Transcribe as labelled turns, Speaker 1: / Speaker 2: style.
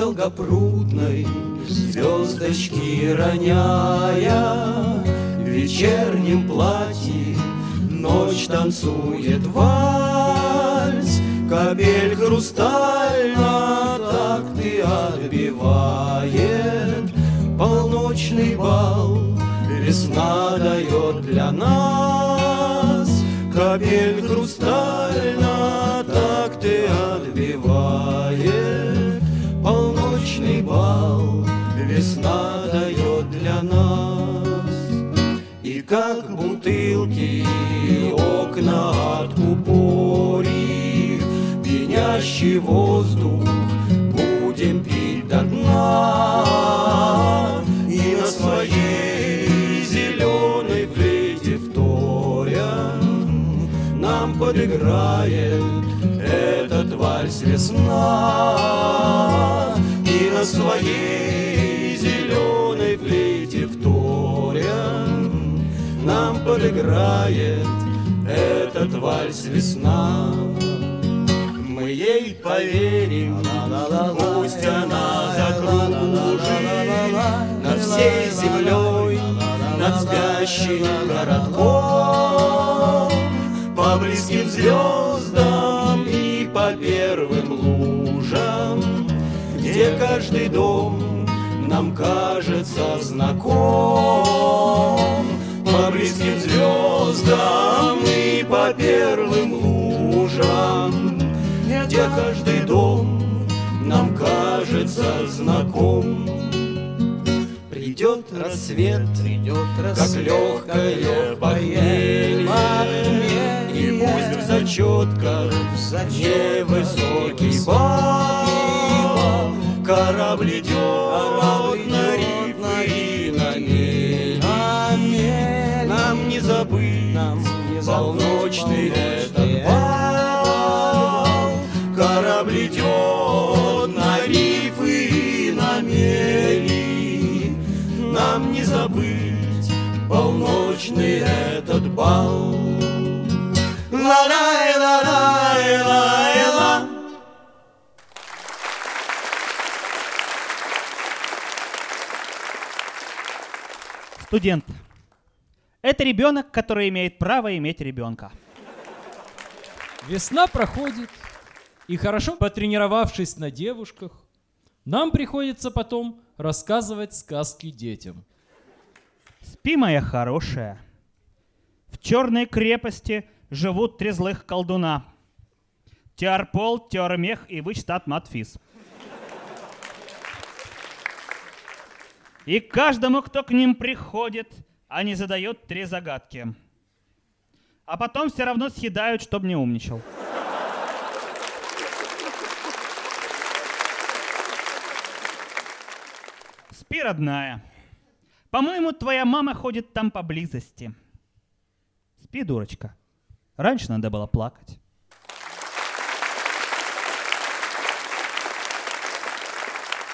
Speaker 1: долгопрудной, звездочки роняя, в вечернем платье ночь танцует вальс. Капель хрустально такты отбивает, полночный бал весна дает для нас. Капель хрустально такты отбивает, полночный бал весна дает для нас. И как бутылки окна откупорив, пьянящий воздух будем пить до дна. И на своей зеленой флейте вторя нам подыграет этот вальс весна. И на своей зеленой флейте вторя нам подыграет этот вальс весна. Мы ей поверим, пусть она закружит над всей землей, над спящим городком, по близким звездам и по первым лужам, где каждый дом нам кажется знаком. По близким звездам и по первым лужам, где каждый дом нам кажется знаком. Придет рассвет, как легкое похмелье, и пусть в зачетках невысокий бал. Корабль идет на рифы и на мели, нам не забыть полночный этот бал. Корабль идет на рифы и на мели, нам не забыть полночный этот бал. Ла-лай-ла-лай-лай-ла.
Speaker 2: Студент. Это ребенок, который имеет право иметь ребенка.
Speaker 3: Весна проходит, и хорошо потренировавшись на девушках, нам приходится потом рассказывать сказки детям.
Speaker 2: Спи, моя хорошая. В черной крепости живут три злых колдуна. Теарпол, Теормех и Вычтат Матфис. И каждому, кто к ним приходит, они задают три загадки. А потом все равно съедают, чтоб не умничал. Спи, родная. По-моему, твоя мама ходит там поблизости. Спи, дурочка. Раньше надо было плакать.